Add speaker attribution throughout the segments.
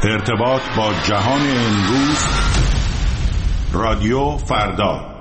Speaker 1: ارتباط با جهان امروز. رادیو فردا.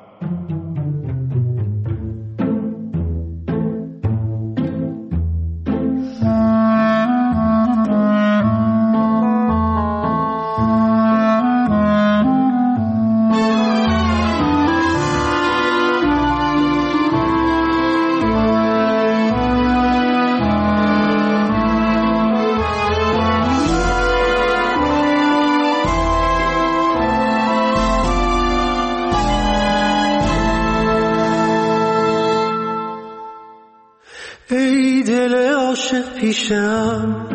Speaker 2: پیشم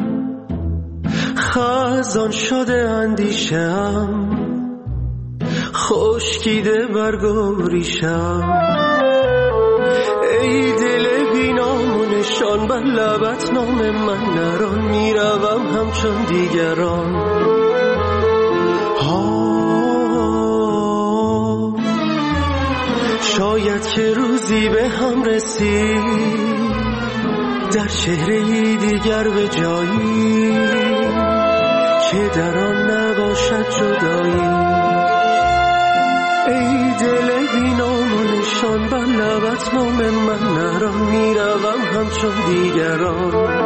Speaker 2: خزان شده اندیشم، خشکیده برگوریشم. ای دل بینام و نشان بر لبت نام من نران، میروم همچون دیگران. شاید که روزی به هم رسید، در شهری دیگر به جایی که در آن نباشد جدایی. ای دل بینام و نشان بر لبت نام من نران، میروم همچون دیگران.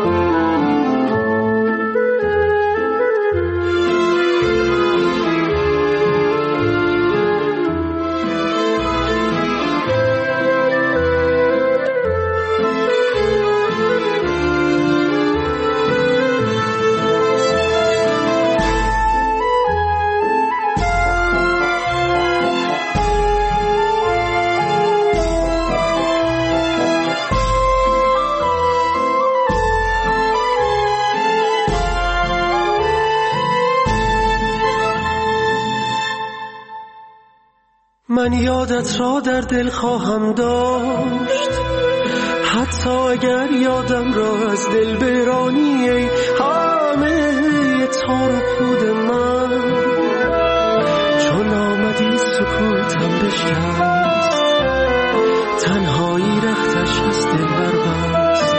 Speaker 2: من یادت را در دل خواهم داشت، حتی اگر یادم را از دل برانی. ای همه تار و پود من، چون آمدی سکوتم بشکست، تنهایی رختش از دل بربست.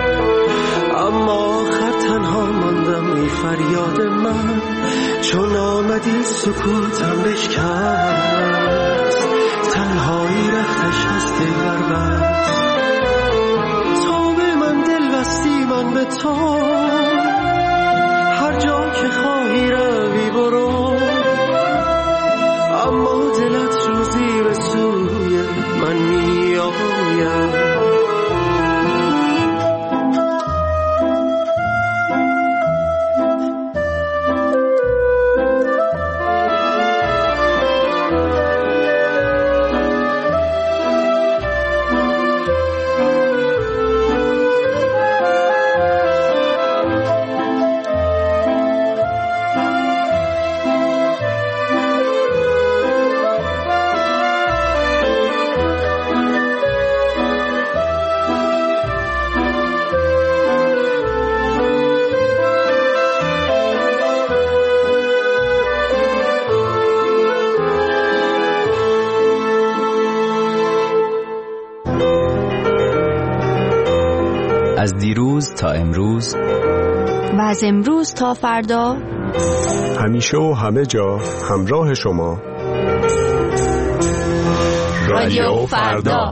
Speaker 2: اما آخر تنها ماندم ای فریاد من، چون آمدی سکوتم بشکست، تنهایی رختش از دل بربست. تا به من دل بستی من به تو، هر جا که خواهی روی برو. اما دلت روزی به سوی من می آید.
Speaker 3: از دیروز تا امروز
Speaker 4: و از امروز تا فردا،
Speaker 5: همیشه و همه جا همراه شما.
Speaker 4: رادیو فردا.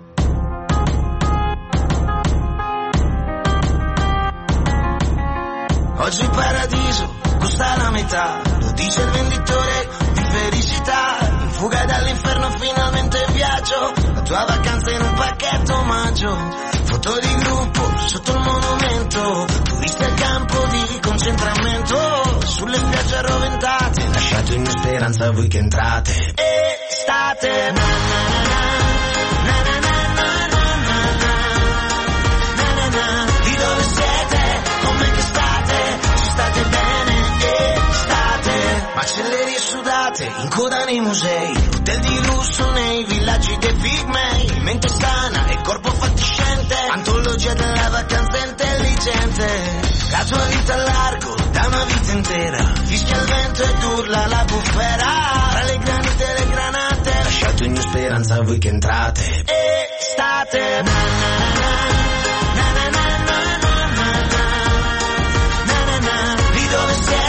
Speaker 6: Oggi paradiso costa la metà, lo dice il venditore di felicità. In fuga dall'inferno finalmente viaggio, la tua vacanza in un pacchetto omaggio. Foto di gruppo sotto il monumento, turiste al campo di concentramento. Sulle spiagge arroventate, lasciate in speranza voi che entrate. Estate, na na na na na na na na na na na. Di dove siete? Come che state? Ci state bene? Estate. Macellerie sudate, in coda nei musei, hotel di lusso nei villaggi dei pigmei. Mente sana e corpo fatiscente, antologia della vacanza intelligente. La tua vita a largo da una vita intera, fischia il vento ed urla la bufera. Tra le granite e le granate, lasciate ogni speranza voi che entrate. Estate, na na na na na na na na na na na. Di dove siete?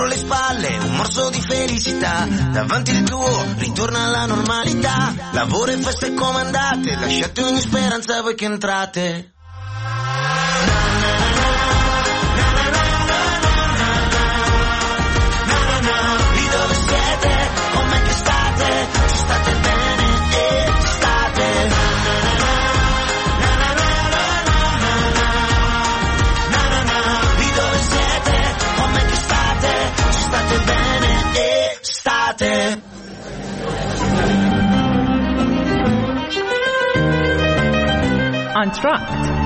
Speaker 6: dietro le spalle un morso di felicità, davanti il tuo ritorna alla normalità, lavoro e feste comandate, lasciate ogni speranza voi che entrate. Lì dove siete, com'è che state, ci state bene e ci state. Lì dove siete, com'è che state, ci state bene e ci state.
Speaker 7: انتراکت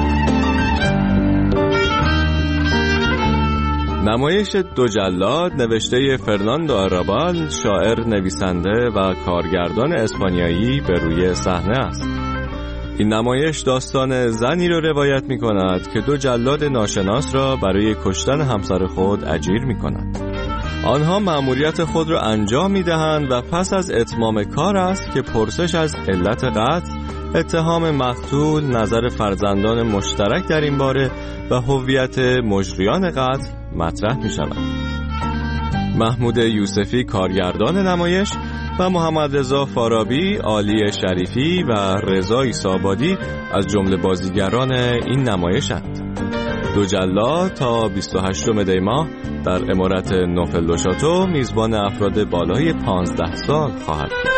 Speaker 8: نمایش دو جلاد نوشته فرناندو آرابال، شاعر، نویسنده و کارگردان اسپانیایی به روی صحنه است. این نمایش داستان زنی را روایت می کند که دو جلاد ناشناس را برای کشتن همسر خود اجیر می کند. آنها مأموریت خود را انجام می دهند و پس از اتمام کار است که پرسش از علت قتل، اتهام مقتول، نظر فرزندان مشترک در این باره و هویت مجریان قتل مطرح می شود. محمود یوسفی کارگردان نمایش و محمد رضا فارابی، علی شریفی و رضا عیسی‌آبادی از جمله بازیگران این نمایش‌اند. دو جلاد تا 28 دی ماه در عمارت نوفل دو شاتو میزبان افراد بالای 15 سال خواهد بود.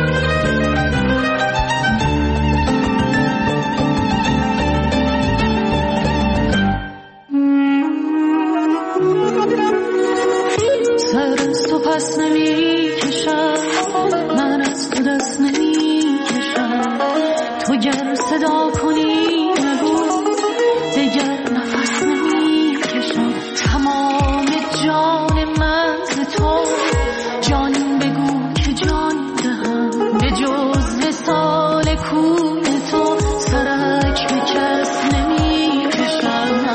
Speaker 9: پس نمی کشم من از تو دست نمی کشم، تو گر صدا کنی نگو دگر نفس نمی کشم، تمام جان من ز تو جان بگو که جان دهم، به جز وصال کوی تو سرک به کس نمی کشم.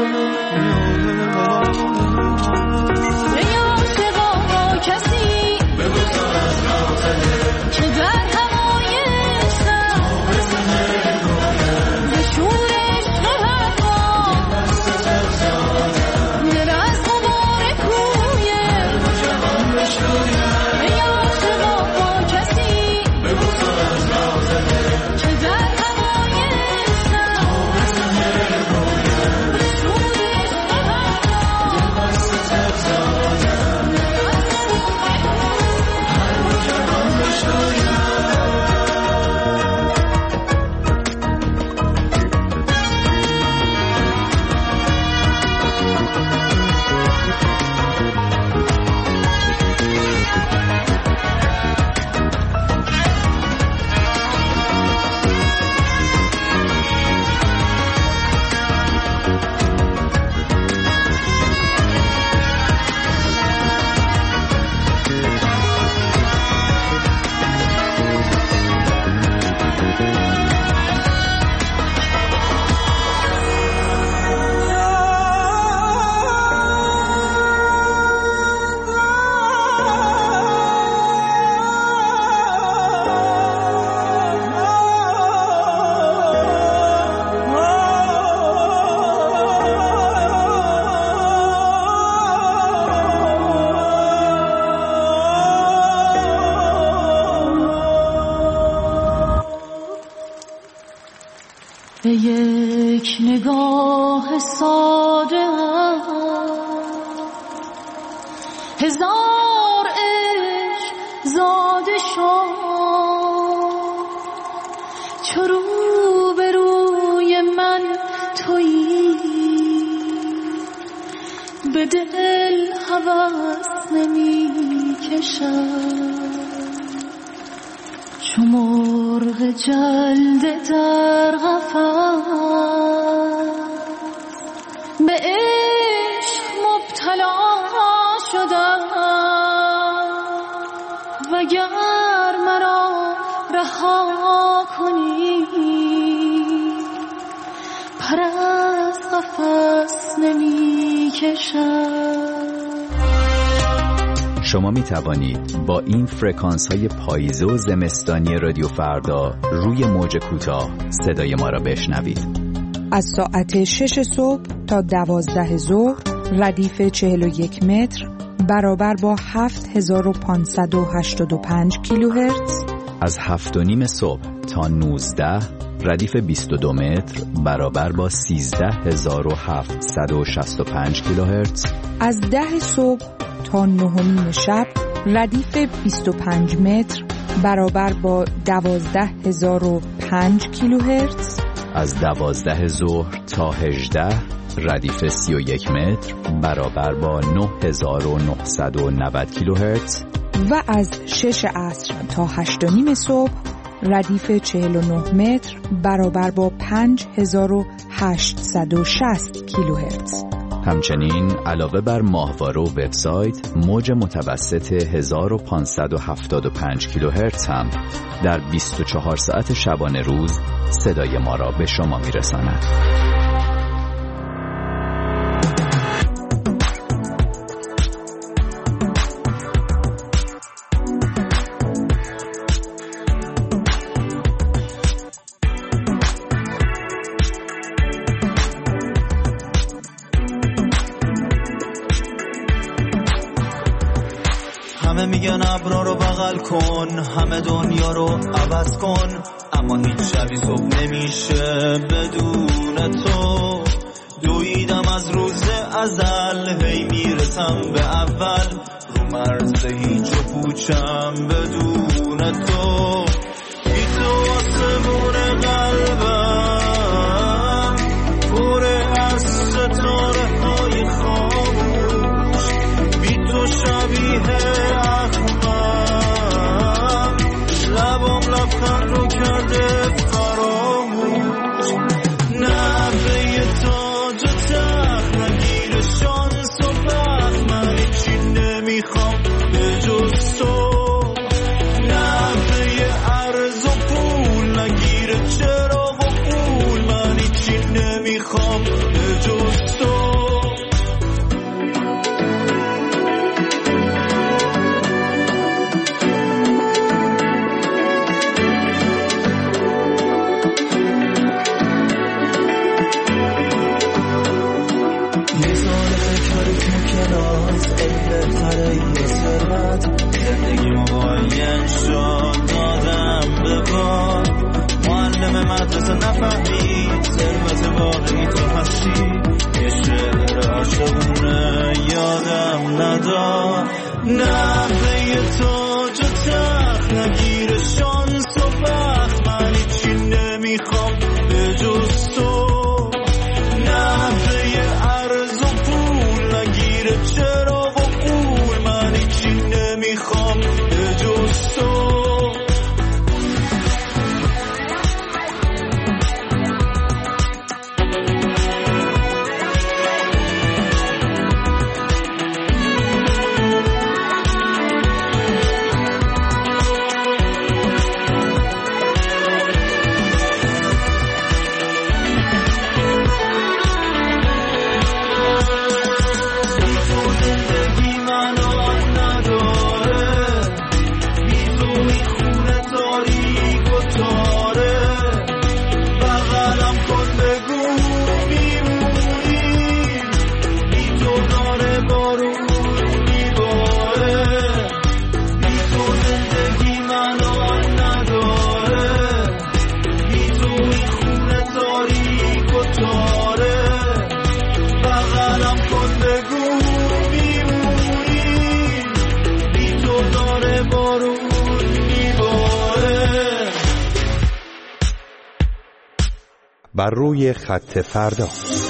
Speaker 9: به یک نگاه ساده هزار عشق زاده شد، چو رو به روی من تویی به دل هوس نمی کشم، چو مرغ جلده در قفس به عشق مبتلا شدم، وگر مرا رها کنی پر از قفس نمی کشم.
Speaker 3: شما می توانید با این فرکانس های پاییزه و زمستانی رادیو فردا روی موج کوتاه صدای ما را بشنوید.
Speaker 10: از ساعت 6 صبح تا 12 ظهر ردیف 41 متر
Speaker 7: برابر با 7585 کیلوهرتز.
Speaker 3: از 7:30 صبح تا 19 ردیف 22 متر برابر با 13765 کیلوهرتز.
Speaker 7: از 10 صبح تا 9 شب ردیف 25 متر برابر با 12005 کیلوهرتز.
Speaker 3: از 12 ظهر تا 18 ردیف 31 متر برابر با 9990 کیلوهرتز.
Speaker 7: و از 6 عصر تا 8:30 صبح ردیف 49 متر برابر با 5860 کیلوهرتز.
Speaker 3: همچنین علاوه بر ماهواره و وبسایت، موج متوسط 1575 کیلوهرتز هم در 24 ساعت شبانه روز صدای ما را به شما میرساند.
Speaker 10: همه میگن ابرا رو بغل کن، همه دنیا رو عوض کن، اما هیچ شبی صبح نمیشه بدون تو. دویدم از روز ازل، هی میرسم به اول، رو مرز هیچ و پوچم بدون تو. بی تو آسمون قلبم پره از ستاره های خاموش، بی تو شبیه اخمم، لبام لبخند رو کرده فراموش. نفه تاج و تخت نگیر شانس و بخت، من هیچی نمیخوام به جز تو. نفه عرض و پول نگیر چراغ و پول، من هیچی نمیخوام به جز تو. زندگیمو باین شد دادم به بار، معلم مدرسه نفهمید ثروت واقعی تو هستی. یه شعر عاشقونه یادم ندار، نفه تاج و تخت نگیر شانس و بخت، من هیچی نمیخوام به جز تو. نفه عرض و پول نگیر چراغ و پول، من هیچی نمیخوام به جز تو.
Speaker 11: بر روی خط فردا.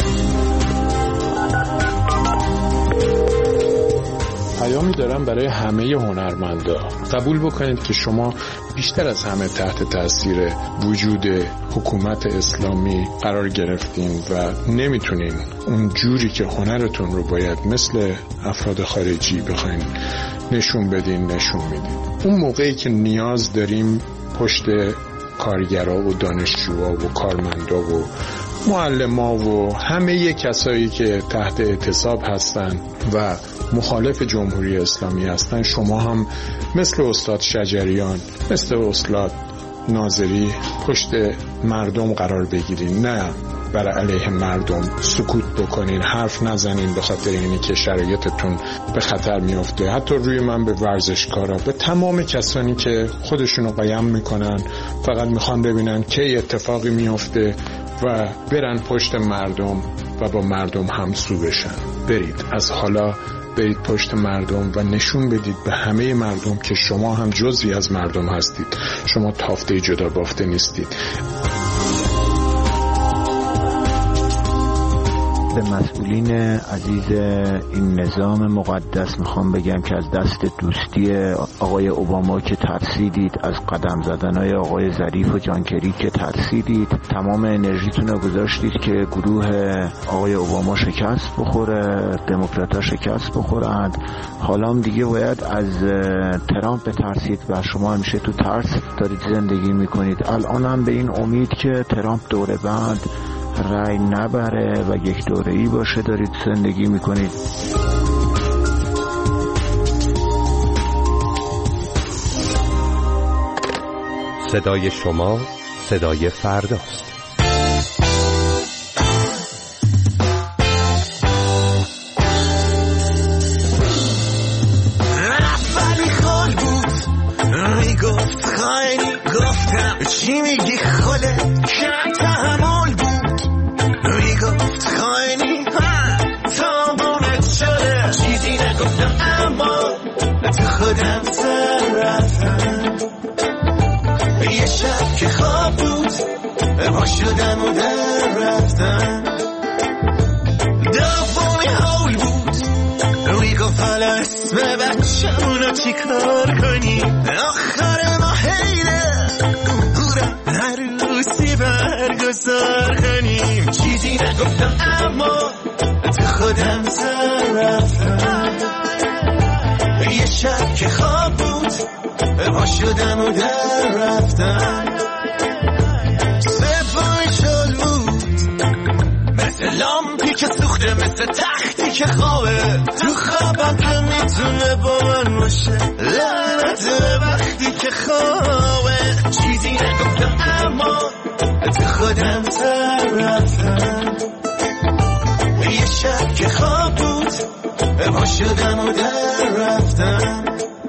Speaker 5: پیامی دارم برای همه هنرمندا. قبول بکنید که شما بیشتر از همه تحت تاثیر وجود حکومت اسلامی قرار گرفتین و نمیتونین اون جوری که هنرتون رو باید مثل افراد خارجی بخواین نشون بدین نشون میدین. اون موقعی که نیاز داریم پشت کارگرها و دانشجوها و کارمندا و معلما و همه کسایی که تحت اعتصاب هستن و مخالف جمهوری اسلامی هستن، شما هم مثل استاد شجریان، مثل استاد ناظری پشت مردم قرار بگیرین. نه، بر علیه مردم سکوت بکنین، حرف نزنین به خاطر اینی که شرایطتون به خطر میفته. حتی روی من به ورزشکارا، به تمام کسانی که خودشونو قایم میکنن، فقط میخوان ببینن کی اتفاقی میفته و برن پشت مردم و با مردم همسو بشن. برید از حالا برید پشت مردم و نشون بدید به همه مردم که شما هم جزئی از مردم هستید، شما تافته جدا بافته نیستید.
Speaker 12: به مسئولین عزیز این نظام مقدس میخوام بگم که از دست دوستی آقای اوباما که ترسیدید، از قدم زدنهای آقای ظریف و جان کری که ترسیدید، تمام انرژیتون رو گذاشتید که گروه آقای اوباما شکست بخوره، دموکرات‌ها شکست بخورند. حالا هم دیگه باید از ترامپ بترسید و شما همیشه تو ترس دارید زندگی میکنید. الان هم به این امید که ترامپ دوره بعد رای نبره و یک دوره‌ای باشه دارید زندگی میکنید.
Speaker 11: صدای شما صدای فرداست.
Speaker 6: ولی خال بود میگفت خیلی گفتم چی میگی خاله کم تحمل بود میگفت خیلی تا بومت شده چیزی نگفتم اما تو خودم سر رفتم یه شب که خواب بود پا شدم و در رفتم دومی حول بود میگفت حالا اسم بچه‌مونو چی کار کنی آخر ما حیله هورا عروسی برگزار کنیم چیزی نگفتم اما تو خودم سر رفتم یه شب که خواب بود پا شدم و در رفتم سبای چال بود مثل لامپی که سوخته مثل تختی که خوابه تو خوابم که میتونه با من باشه لعنت وقتی که خوابه چیزی نگفتم اما تو خودم سر رفتم یه شب که خواب بود پا شدم و در رفتم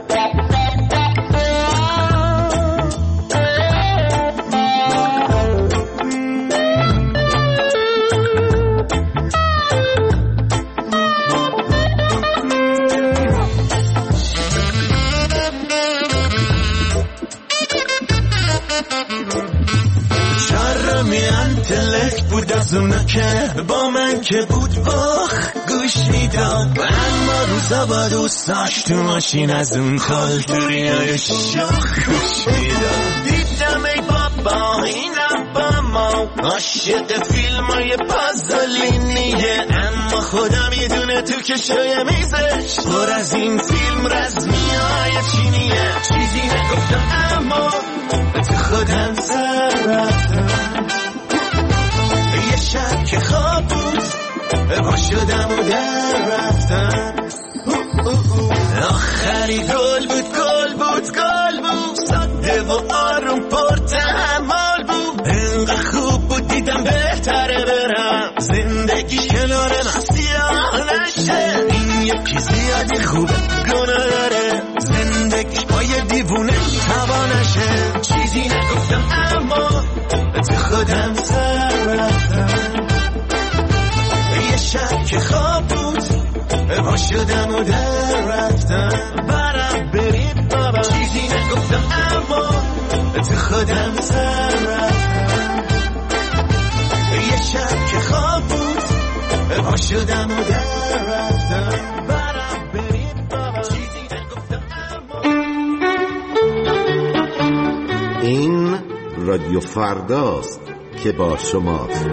Speaker 6: تلک بود از اونا که با من که بود واخ گوش میداد اما روزا با دوستاش تو ماشین از اون خالتوریای شاخ گوش میداد دیدم ای بابا اینم با ما عاشق فیلمای پازولینیه اما خدا میدونه تو کشوی میزش پر از این فیلم رزمیای چینیه چیزی نگفتم اما تو خودم سر رفتم یه شب که خواب بود پا شدم و در رفتم آخری گل بود ساده و آروم پر تحمل بود انقدر خوب بود دیدم بهتره برم زندگی کنار من سیاه نشه این یکی زیادی خوبه گناه داره زندگی با یه دیوونه توانشه چیزی نگفتم اما تو خودم سر رفتم یه شب که خواب بود پا شدم و در رفتم برم بریم بابا چیزی نگفتم اما تو خودم سر رفتم یه شب که خواب بود پا شدم و در رفتم برم بریم بابا چیزی نگفتم اما
Speaker 13: این رادیو فرداست که با شماست.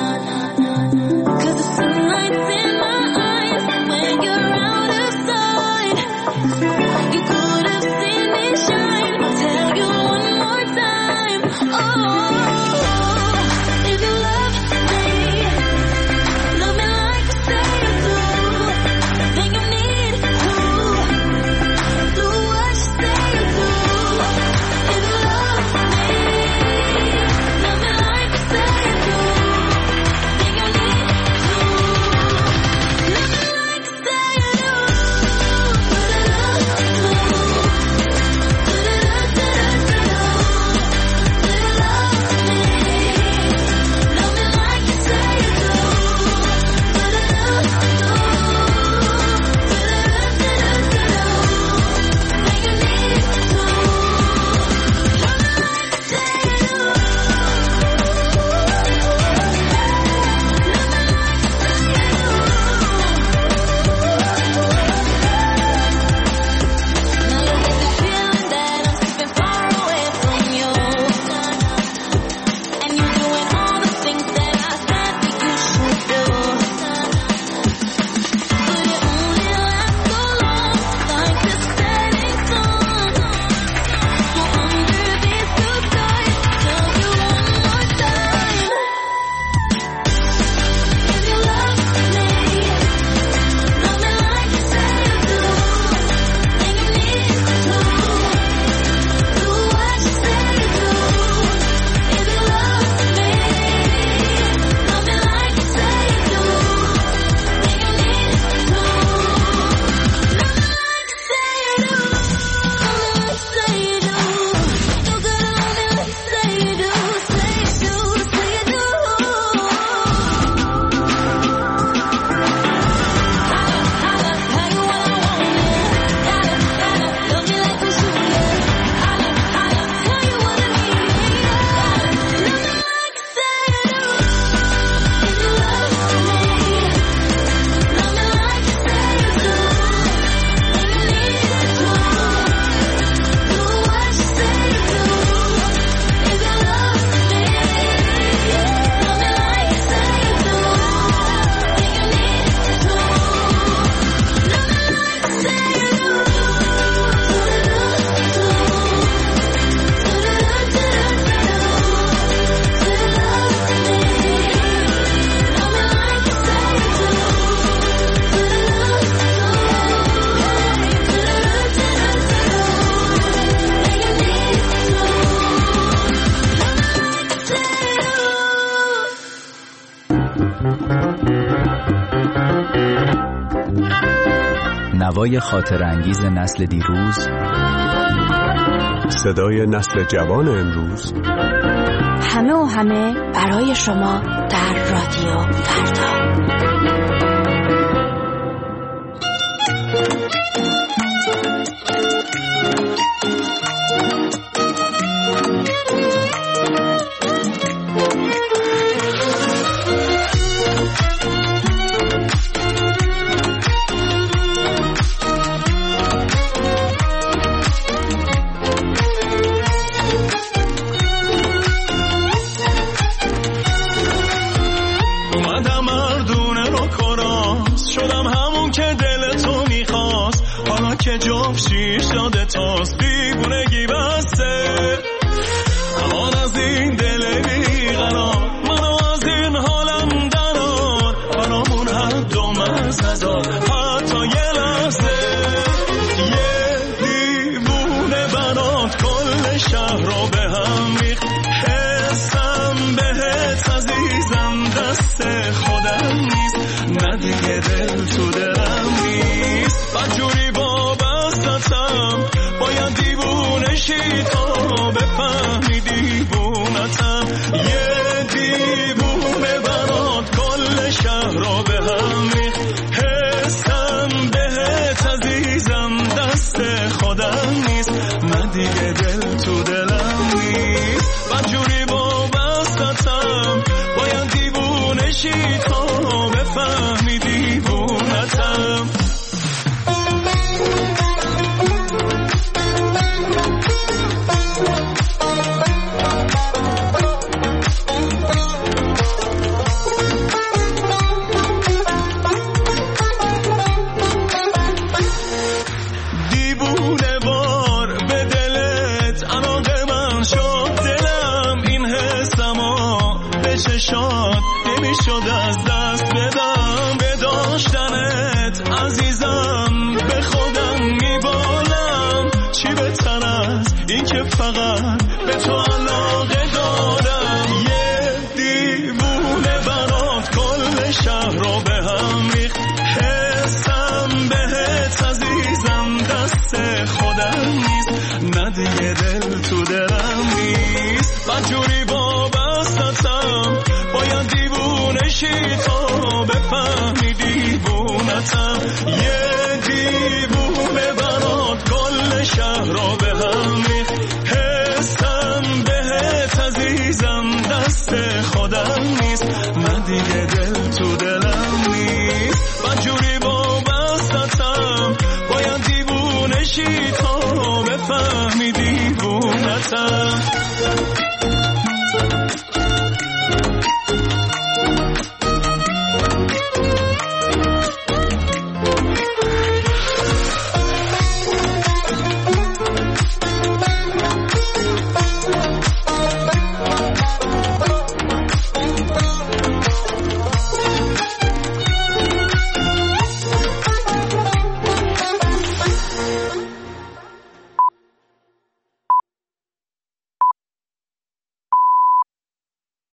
Speaker 9: Cause the sunlight's in my eyes when you're out of sight.
Speaker 3: نوای خاطر انگیز نسل دیروز،
Speaker 11: صدای نسل جوان امروز،
Speaker 4: همه و همه برای شما در رادیو فردا.
Speaker 14: جفشی شده تاست دیوونگی بسته امان از این دل بیقرار منو از این حالم درار برامون حد و مرز نزار حتی یه لحظه یه دیوونه برات کل شهر رو به هم ریخت حسم بهت عزیزم دست خودم نیست نه دیگه دل تو دلم نیست بجوری باید دیوونشی تا بفهمی دیوونتم یه دیوونه برات کل شهر رو به هم ریخت حسم بهت عزیزم دست خودم نیست من دیگه دل تو دلم نیست بجوری وابستم باید دیوونشی تا بفهمی دیوونتم شاد نمیشد از دست بدم به داشتنت عزیزم به خودم میبالم چی بهتر از این که فقط به تو علاقه دارم یه دیوونه برات کل شهر رو به هم ریخت حسم بهت عزیزم دست خودم نیست نه دیگه دل تو دلم نیست بجوری وابستم باید دیوونشی تا بفهمی دیوونتم